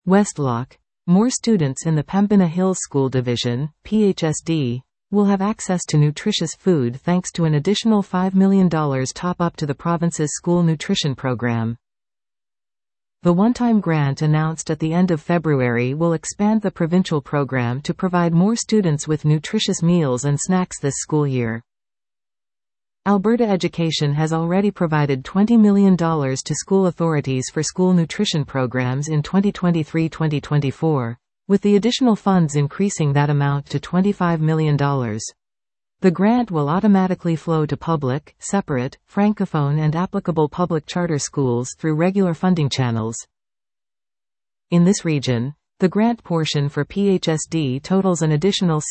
Westlock. More students in the Pembina Hills School Division, PHSD, will have access to nutritious food thanks to an additional $5 million top-up to the province's school nutrition program. The one-time grant announced at the end of February will expand the provincial program to provide more students with nutritious meals and snacks this school year. Alberta Education has already provided $20 million to school authorities for school nutrition programs in 2023-2024, with the additional funds increasing that amount to $25 million. The grant will automatically flow to public, separate, francophone and applicable public charter schools through regular funding channels. In this region, the grant portion for PHSD totals an additional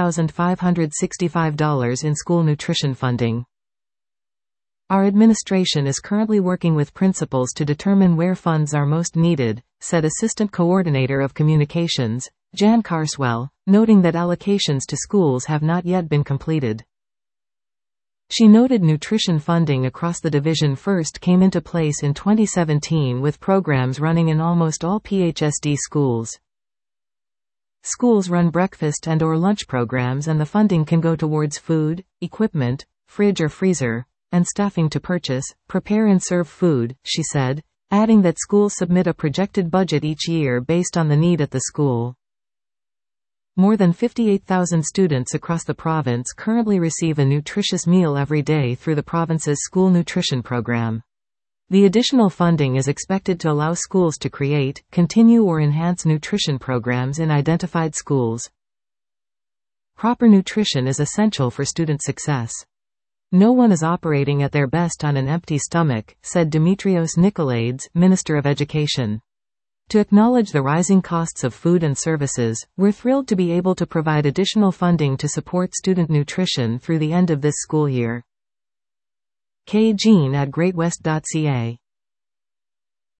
$60,565 in school nutrition funding. Our administration is currently working with principals to determine where funds are most needed, said Assistant Coordinator of Communications, Jan Carswell, noting that allocations to schools have not yet been completed. She noted nutrition funding across the division first came into place in 2017 with programs running in almost all PHSD schools. Schools run breakfast and/or lunch programs and the funding can go towards food, equipment, fridge or freezer, and staffing to purchase, prepare and serve food, she said, adding that schools submit a projected budget each year based on the need at the school. More than 58,000 students across the province currently receive a nutritious meal every day through the province's school nutrition program. The additional funding is expected to allow schools to create, continue or enhance nutrition programs in identified schools. Proper nutrition is essential for student success. No one is operating at their best on an empty stomach, said Dimitrios Nicolaides, Minister of Education. To acknowledge the rising costs of food and services, we're thrilled to be able to provide additional funding to support student nutrition through the end of this school year. K. Jean at greatwest.ca